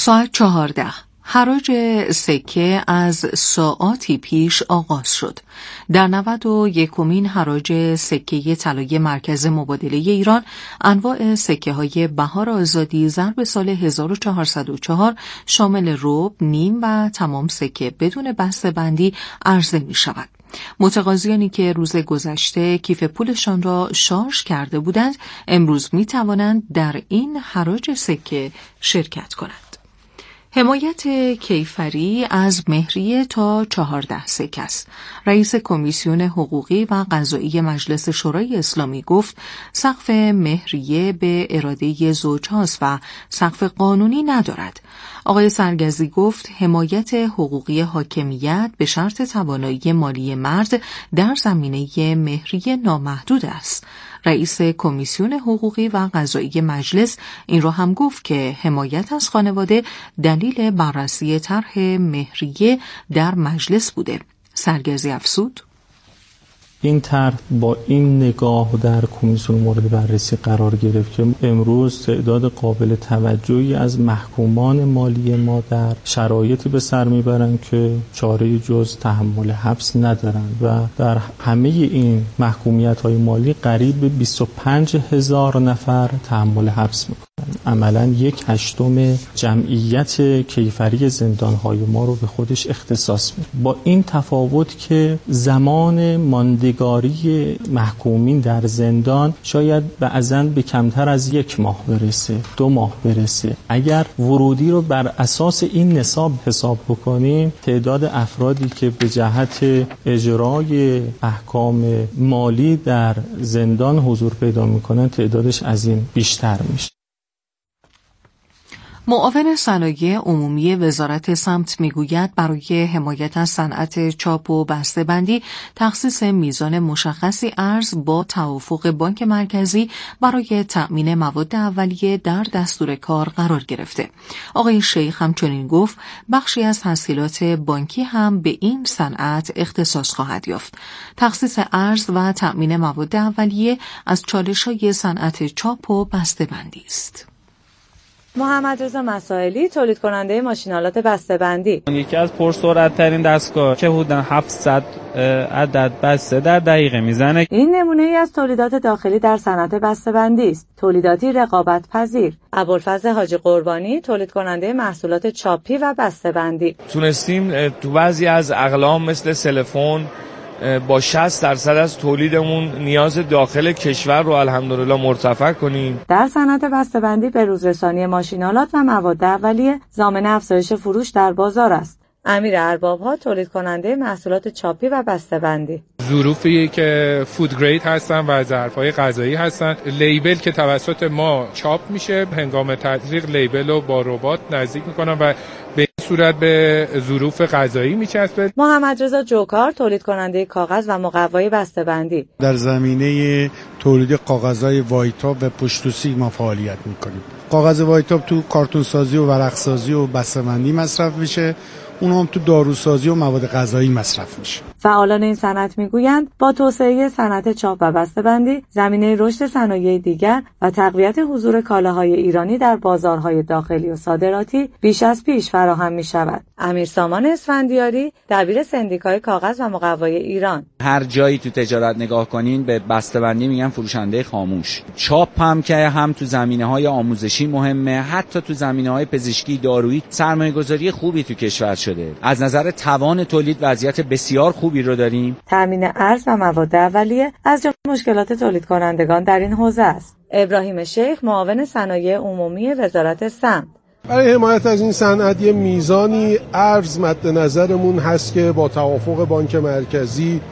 ساعت 14. حراج سکه از ساعاتی پیش آغاز شد. در 91مین حراج سکه طلای مرکز مبادله ایران، انواع سکه های بهار آزادی ضرب سال 1404 شامل ربع، نیم و تمام سکه بدون بسته‌بندی عرضه می شود. متقاضیانی که روز گذشته کیف پولشان را شارژ کرده بودند، امروز می توانند در این حراج سکه شرکت کنند. حمایت کیفری از مهریه تا 14 سکه است. رئیس کمیسیون حقوقی و قضایی مجلس شورای اسلامی گفت سقف مهریه به اراده زوجهاست و سقف قانونی ندارد. آقای سرگزی گفت حمایت حقوقی حاکمیت به شرط توانایی مالی مرد در زمینه مهریه نامحدود است. رئیس کمیسیون حقوقی و قضایی مجلس این را هم گفت که حمایت از خانواده دلیل بررسی طرح مهریه در مجلس بوده. سرگزی افزود: این طرح با این نگاه در کمیسیون مورد بررسی قرار گرفت که امروز تعداد قابل توجهی از محکومان مالی ما در شرایطی به سر میبرند که چاره جز تحمل حبس ندارند و در همه این محکومیت‌های مالی قریب به 25,000 نفر تحمل حبس میکنند. عملاً 1/8 جمعیت کیفری زندان‌های ما رو به خودش اختصاص میده. با این تفاوت که زمان ماندگاری محکومین در زندان شاید بعضاً به کمتر از 1 ماه برسه، 2 ماه برسه. اگر ورودی رو بر اساس این نصاب حساب بکنیم، تعداد افرادی که به جهت اجرای احکام مالی در زندان حضور پیدا میکنن تعدادش از این بیشتر میشه. معاون صنایع عمومی وزارت سمت میگوید برای حمایت از صنعت چاپ و بسته‌بندی تخصیص میزان مشخصی ارز با توافق بانک مرکزی برای تأمین مواد اولیه در دستور کار قرار گرفته. آقای شیخ همچنین گفت بخشی از تسهیلات بانکی هم به این صنعت اختصاص خواهد یافت. تخصیص ارز و تأمین مواد اولیه از چالش‌های صنعت چاپ و بسته‌بندی است. محمد رضا مسائلی، تولید کننده ماشین‌آلات بسته‌بندی: یکی از پرسرعت‌ترین دستگاه که حدوداً 700 عدد بسته در دقیقه میزنه. این نمونه‌ای از تولیدات داخلی در صنعت بسته‌بندی است. تولیداتی رقابت پذیر. ابوالفضل حاجی قربانی، تولید کننده محصولات چاپی و بسته‌بندی: تونستیم تو بعضی از اقلام مثل سلفون با 60% از تولیدمون نیاز داخل کشور رو الحمدلله مرتفع کنیم. در صنعت بسته‌بندی به روزرسانی ماشین‌آلات و مواد اولیه ضامن افزایش فروش در بازار است. امیر ارباب‌ها، تولید کننده محصولات چاپی و بسته‌بندی: ظروفی که فود گرید هستن و ظرف‌های غذایی هستن، لیبل که توسط ما چاپ میشه، هنگام تزریق لیبل رو با ربات نزدیک میکنن و به این صورت به ظروف غذایی میچسبه. محمد رضا جوکار، تولید کننده کاغذ و مقوای بسته‌بندی: در زمینه تولید کاغذهای وایتاب و پشتوسی ما فعالیت میکنیم. کاغذ وایتاب تو کارتون سازی و ورق سازی و بسته‌بندی مصرف میشه، اون هم تو داروسازی و مواد غذایی مصرف میشه. فعالان این صنعت میگویند با توسعه صنعت چاپ و بسته‌بندی زمینه رشد صنایع دیگر و تقویت حضور کالاهای ایرانی در بازارهای داخلی و صادراتی بیش از پیش فراهم میشود. امیر سامان اسفندیاری، دبیر سندیکای کاغذ و مقوای ایران: هر جایی تو تجارت نگاه کنین به بسته‌بندی میگن فروشنده خاموش. چاپ هم که هم تو زمینه‌های آموزشی مهمه، حتی تو زمینه‌های پزشکی، دارویی سرمایه‌گذاری خوبی تو کشور شده. از نظر توان تولید وضعیت بسیار خوبی رو داریم. تامین ارز و مواد اولیه از جمله مشکلات تولید کنندگان در این حوزه است. ابراهیم شیخ، معاون صنایع عمومی وزارت سمت: برای حمایت از این صنعت یه میزانی ارز مد نظرمون هست که با توافق بانک مرکزی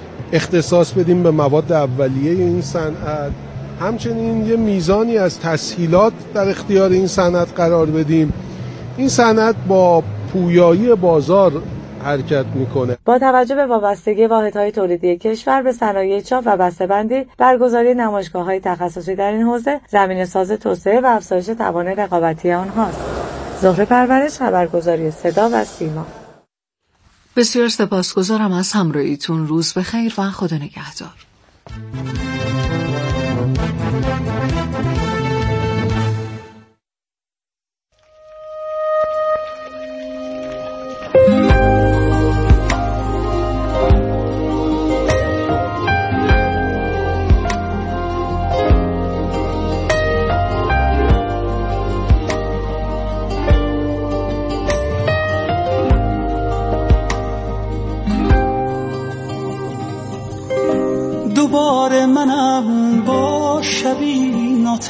اختصاص بدیم به مواد اولیه این صنعت. همچنین یه میزانی از تسهیلات در اختیار این صنعت قرار بدیم. این صنعت با پویایی بازار حرکت میکنه. با توجه به وابستگی واحدهای تولیدی کشور به صنایع چاپ و بسته‌بندی، برگزاری نمایشگاه‌های تخصصی در این حوزه زمینه‌ساز توسعه و افزایش توان رقابتی آنهاست. زهره پرورش، خبرگزاری صدا و سیما. بسیار سپاسگزارم از همراهیتون. روز بخیر و خدا نگهدار.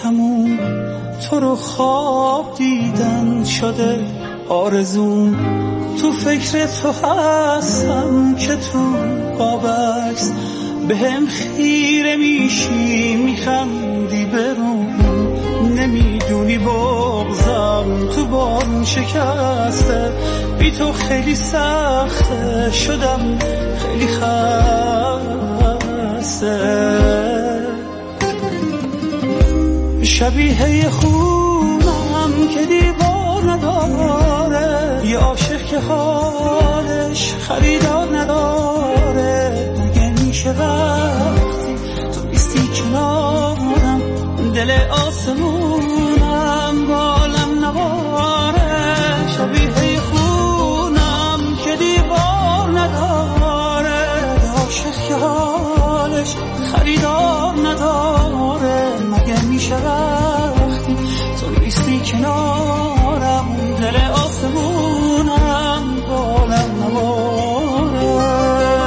تموم، تو رو خواب دیدن شده آرزوم. تو فکر تو هستم که تو قابکس به هم خیره میشی، میخندی برون. نمیدونی بغضم تو بارون شکسته، بی تو خیلی سخته، شدم خیلی خسته. شبیه خونم که دیوار نداره، یه عاشق که حالش خریدار نداره. مگه میشه وقتی تو بیستی کنارم، دل آسمونم بالم نباره. شبیه خونم که دیوار نداره، یه عاشق که حالش خریدار نداره. مگه میشه وقتی تو نیستی کنارم، دل آسمونم بالم نباره.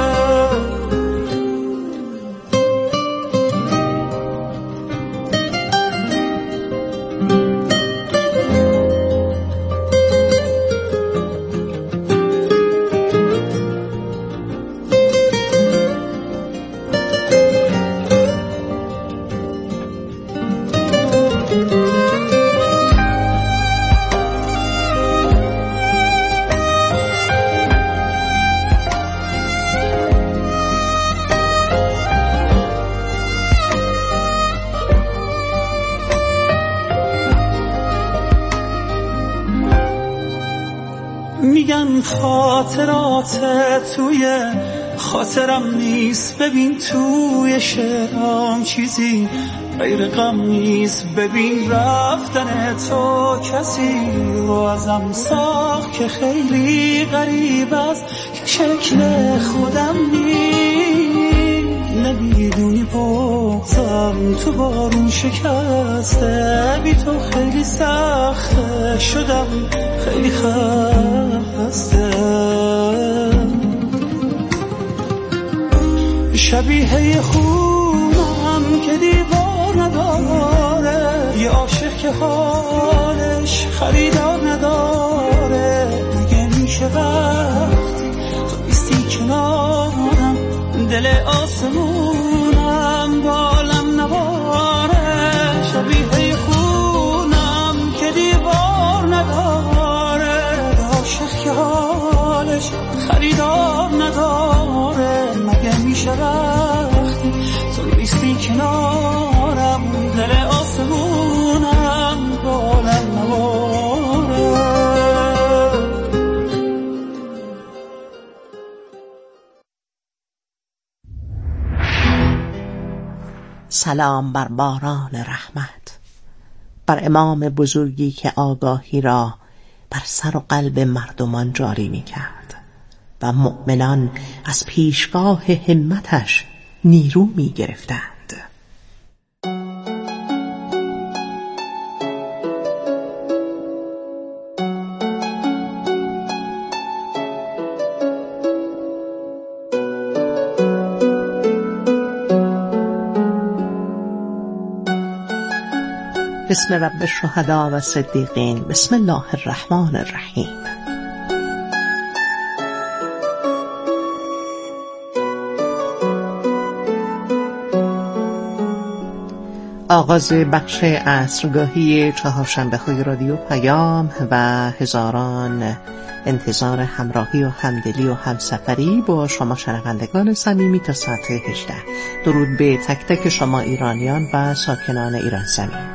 میگن خاطرات توی خاطرم نیست، ببین توی شعرام چیزی غیر غم نیست. ببین رفتن تو کسی رو ازم ساخت که خیلی غریب است، که شکل خودم نیست. نمیدونی بغضم تو بارون شکسته، بی تو خیلی سخته، شدم خیلی خسته. شبیه خونم که دیوار نداره، یه عاشق که حالش خریدار نداره. مگه میشه وقتی تو بیستی کنارم، دل آسمونم بالم نباره. شبیه خونم که دیوار نداره، عاشق که حالش خریدار نداره. مگه میشه وقتی تو نیستی کنارم، دل آسمونم بالم نباره. سلام بر باران رحمت، بر امام بزرگی که آگاهی را بر سر و قلب مردمان جاری می کرد و مؤمنان از پیشگاه همتش نیرو می گرفتند. بسم رب الشهداء و صدیقین. بسم الله الرحمن الرحیم. آغاز بخش عصرگاهی چهارشنبه‌های رادیو پیام و هزاران انتظار همراهی و همدلی و همسفری با شما شنوندگان صمیمی تا ساعت 18. درود به تک تک شما ایرانیان و ساکنان ایران زمین.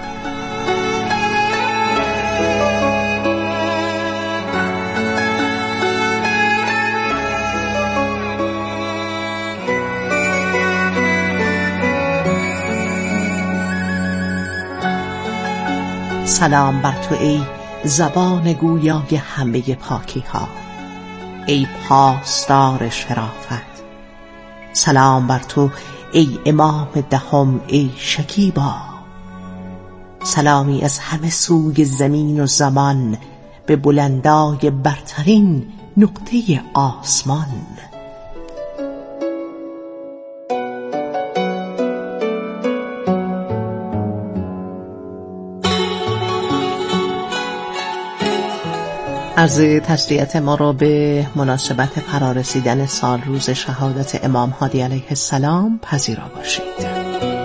سلام بر تو ای زبان گویای همه پاکی ها، ای پاسدار شرافت. سلام بر تو ای امام دهم، ای شکیبا. سلامی از همه سوی زمین و زمان به بلندای برترین نقطه آسمان. عرض تسلیت ما را به مناسبت فرارسیدن سال روز شهادت امام هادی علیه السلام پذیرا باشید.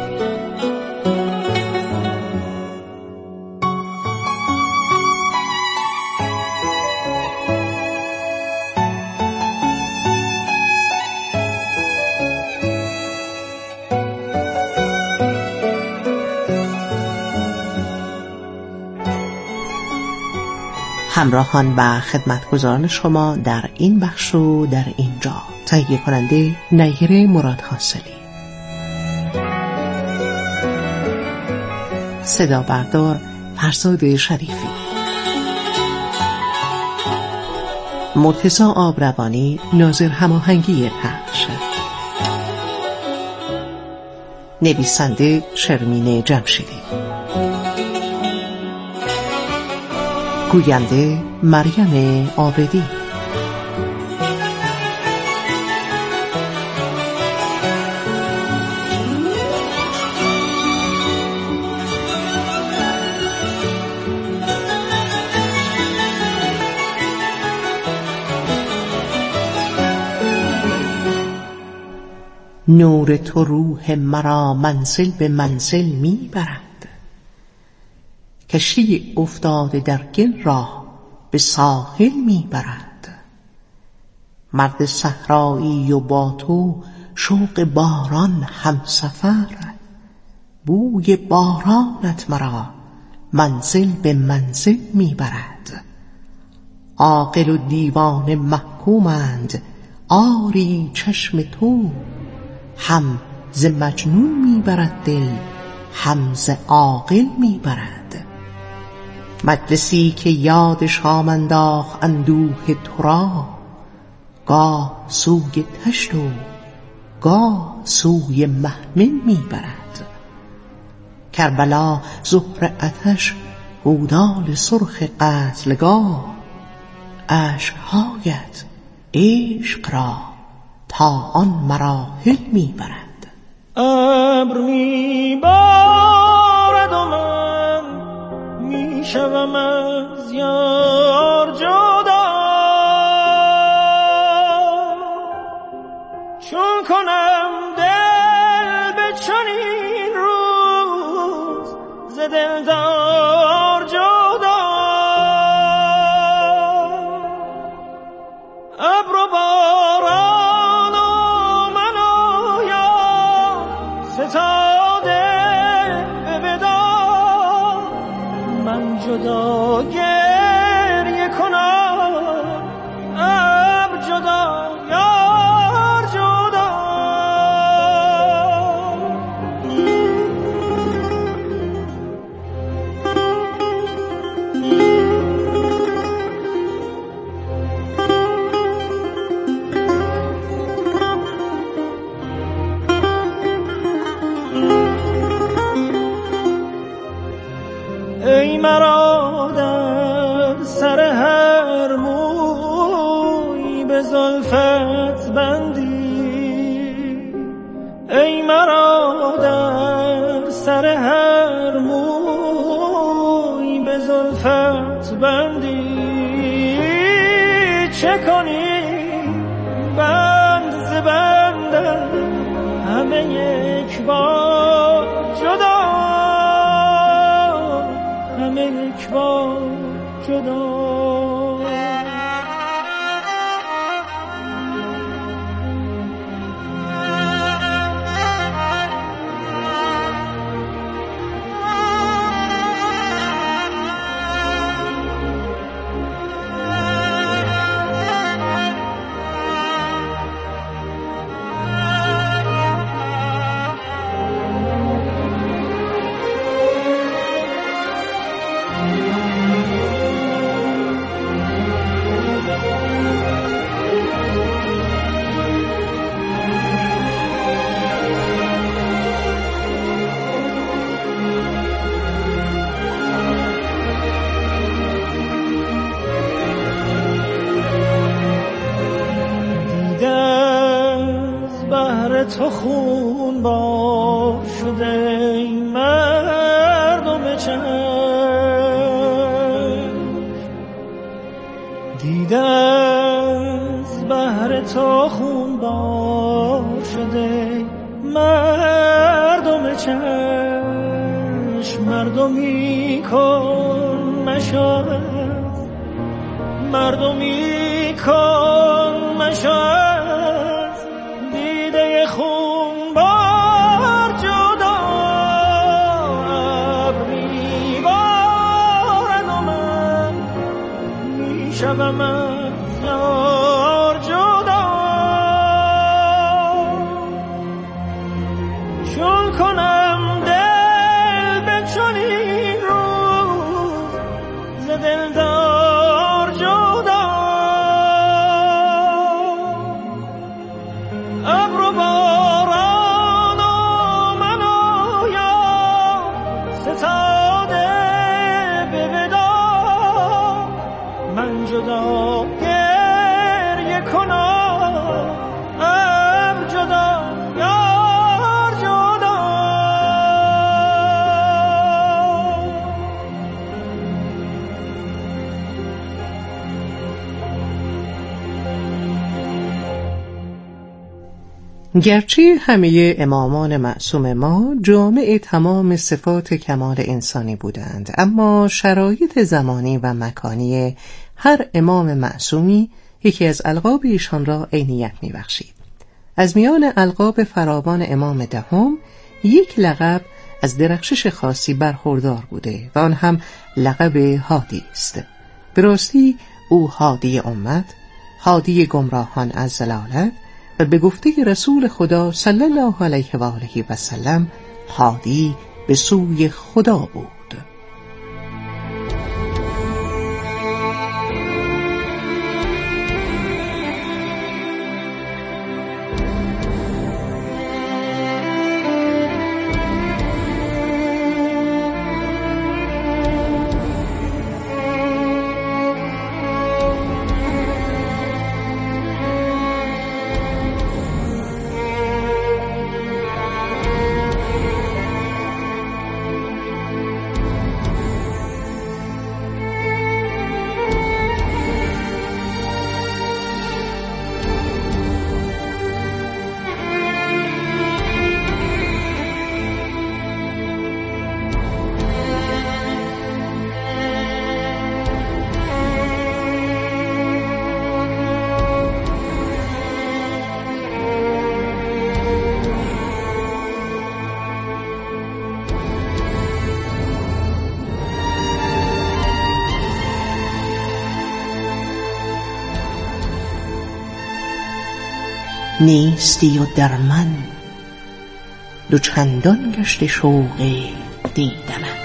همراهان و خدمتگزاران شما در این بخش و در اینجا، تهیه کننده نیره مراد حاصلی، صدا بردار فرزاد شریفی، مرتضی آبروانی ناظر هماهنگی پخش، نویسنده شرمین جمشیدی، گوینده مریم عابدی. نور تو روح مرا منزل به منزل می برد، کشتی افتاده در گل را به ساحل می برد. مرد صحرایی و با تو شوق باران همسفر، بوی بارانت مرا منزل به منزل می برد. عاقل و دیوانه محکومند، آری چشم تو هم ز مجنون می برد دل، هم ز عاقل می برد. مجلسی که یاد شام انداخت اندوه تو را، گاه سوی تشت و گاه سوی محمل می برد. کربلا زهر آتش گودال سرخ قتلگاه، اشک‌هایت عشق را تا آن مراحل می برد. ابر می بارد و من می شوم از یار جدا، چون کنم دل به چنین روز ز دلدار جدا. ابر و باران و من و یار ستاده به ودا، من جدا گریه کنم ابر جدا یار جدا. ای مرا در سر هر موی به زلفت بندی، ای مرا در سر هر موی به زلفت بندی. چه کنی بند ز بندم همه یک بار جدا، همه یک بار جدا. تو خون با شده ای مردم چشم، دیده از بهر تو خونبار شده، مردم چشم مردمی کن مشاهد، مردمی کن مشاهد، دیده خونبار جدا ابری بارد و من میشوم از یار جدا، چون کنم دل به چنین روز ز دلدار جدا، ابر و باران و من و یار ستاده به ودا، من جدا گریه کنم ابر جدا یار جدا. گرچه همه امامان معصوم ما جامع تمام صفات کمال انسانی بودند، اما شرایط زمانی و مکانی هر امام معصومی یکی از القاب ایشان را عینیت می‌بخشید. از میان القاب فراوان امام دهم یک لقب از درخشش خاصی برخوردار بوده و آن هم لقب هادی است. به راستی او هادی امت، هادی گمراهان از ضلالت و به گفته رسول خدا صلی الله علیه و آله و سلم هادی به سوی خدا بود. نیستی و در من دو چندان گشت شوق دیدنت.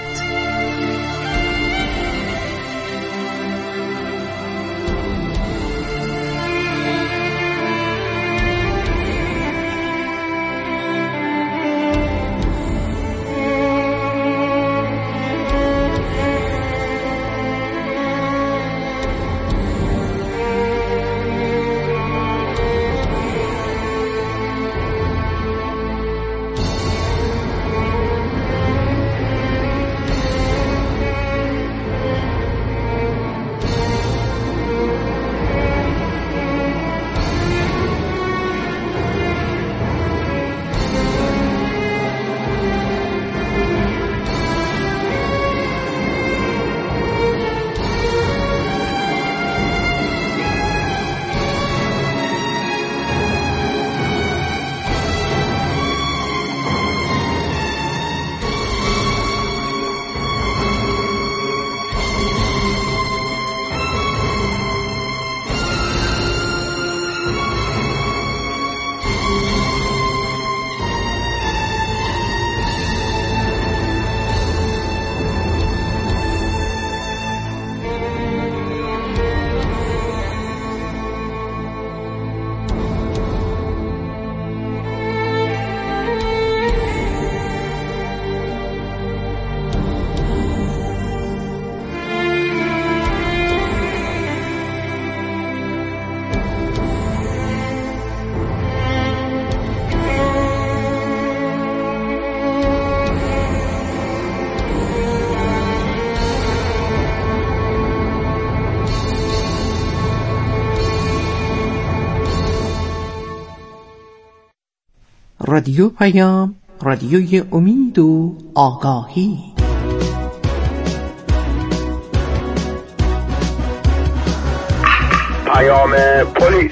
رادیو پیام، رادیوی امید و آگاهی. پیام پلیس.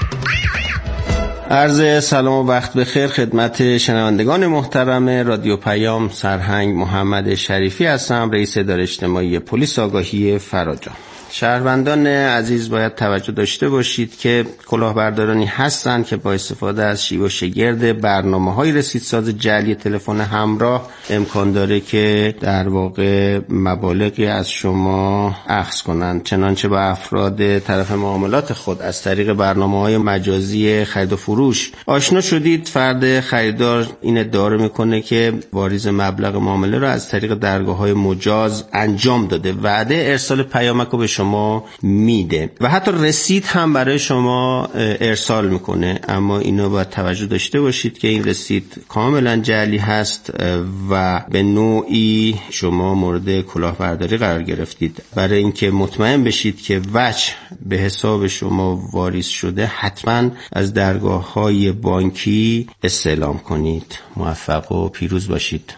عرض سلام و وقت بخیر خدمت شنوندگان محترم رادیو پیام. سرهنگ محمد شریفی هستم، رئیس اداره اجتماعی پلیس آگاهی فراجان. شهروندان عزیز باید توجه داشته باشید که کلاهبردارانی هستند که با استفاده از شیوه شگرد برنامه‌های رسیدساز جعلی تلفن همراه امکان داره که در واقع مبالغی از شما اخذ کنند. چنانچه با افراد طرف معاملات خود از طریق برنامه‌های مجازی خرید و فروش آشنا شدید، فرد خریدار این ادعا رو میکنه که واریز مبلغ معامله رو از طریق درگاه‌های مجاز انجام داده، وعده ارسال پیامک رو به شما میده و حتی رسید هم برای شما ارسال میکنه. اما اینو باید توجه داشته باشید که این رسید کاملا جعلی هست و به نوعی شما مورد کلاهبرداری قرار گرفتید. برای اینکه مطمئن بشید که وجه به حساب شما واریز شده، حتما از درگاه‌های بانکی استعلام کنید. موفق و پیروز باشید.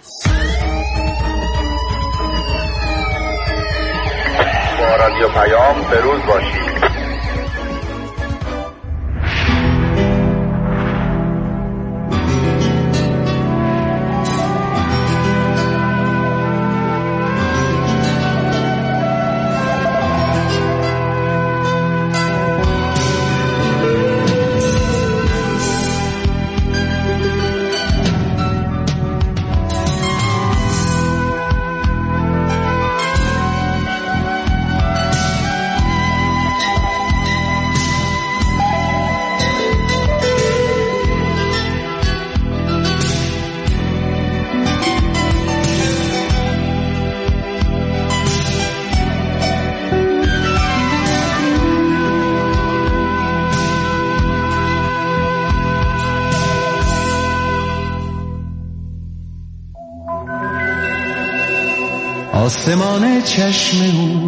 رادیو پیام بروز باشید. آسمان چشم او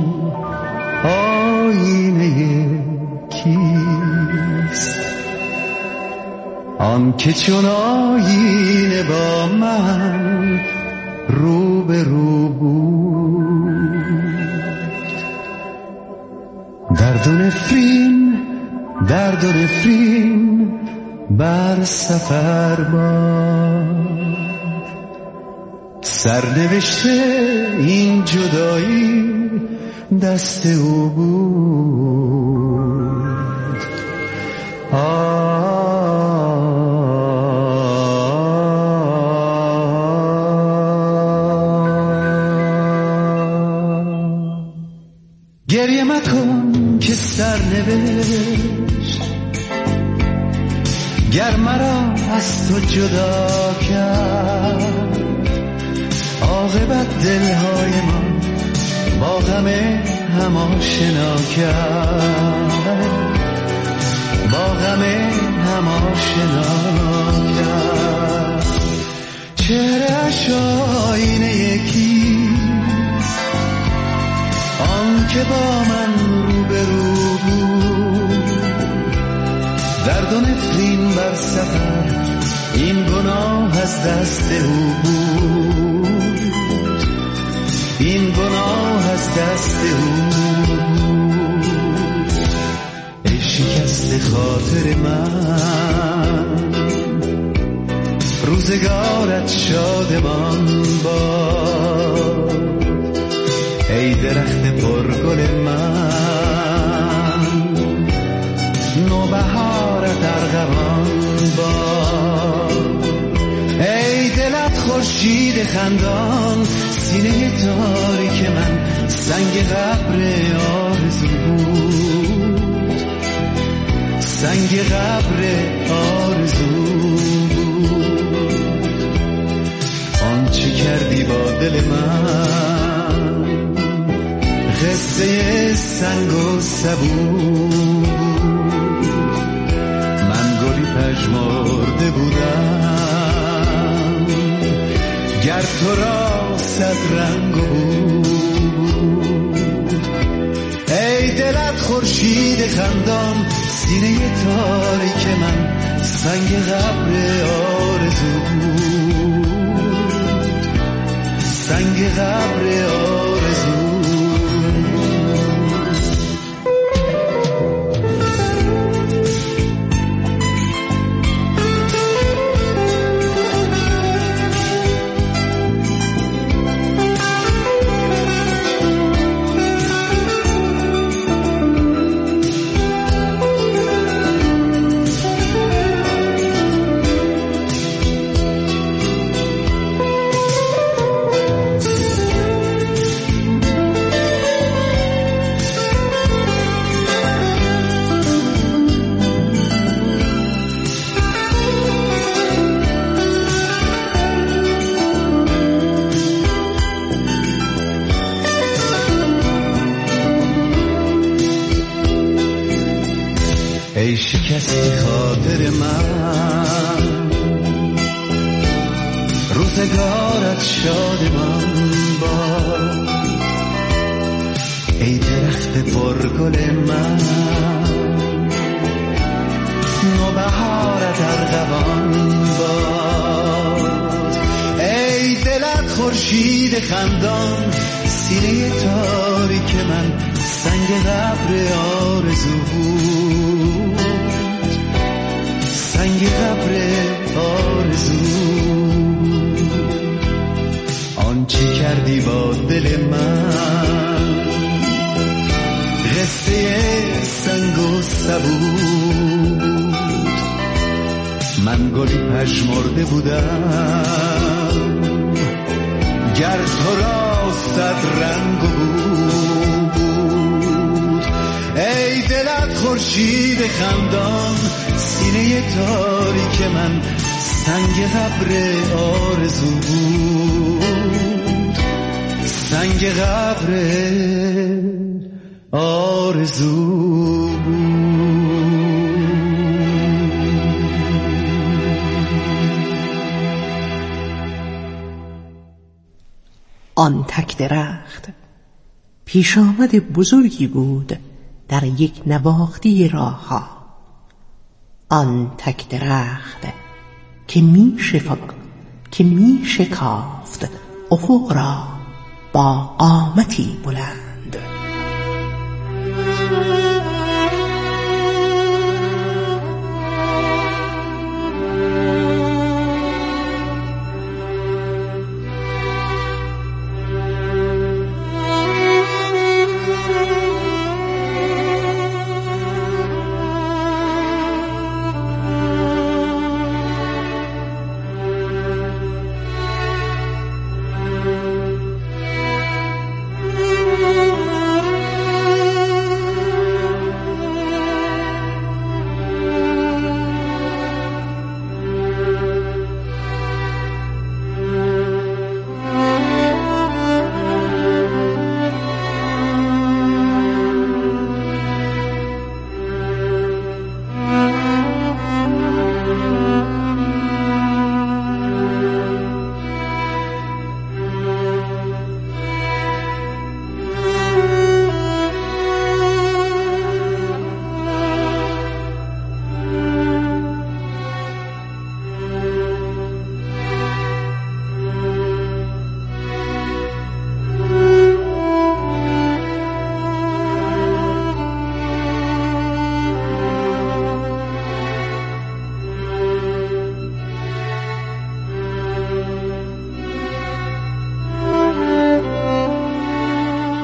آینه کیست؟ آن که چون آینه با من رو به رو بود. درد و نفرین بر سفر باد، سرنوشته این جدایی دست او بود. گریه مکن که سرنوشت گر مرا از تو جدا کرد، عاقبت دلهای ما با غم هم آشنا کرد، با غم هم آشنا کرد. چهره‌اش آینه یکیست، آن که با من روبرو بود. درد و نفرین بر سفر این گناه از دست او بود، این گناه از دست او بود. ای شکست خاطر من، روزگارت شادمان باد. ای درخت پرگل من، نوبهارت ارغوان باد. ای دلت خورشید خندان، سینه تاریک من سنگ قبر آرزو بود، سنگ قبر آرزو بود. آنچه کردی با دل من قصه سنگ و سبو. من گلی پژمرده بودم گر تو را صد رنگ بود. ای دلت خورشید خندان، سینه تاریک من سنگ قبر آرزو بود، سنگ قبر آرزو. ای شکست خاطر من، روزگارت شادمان باد. ای درخت پرگل من، نوبهارت ارغوان باد. ای دلت خورشید خندان، سینه تاریک من سنگ قبر آرزو بود، سنگ قبر آرزو. آنچه کردی با دل من، قصه سنگ و سبو بود. من گلی پژمرده بودم، گر تو را صد رنگ بود. ای دلت خورشید خندان، سینه تاریک من سنگ قبر آرزو بود، سنگ قبر آرزو بود. آن تک درخت پیش آمد بزرگی بود در یک نواختی راه ها. آن تک درخت که می شکافت افق را با قامتی بلند.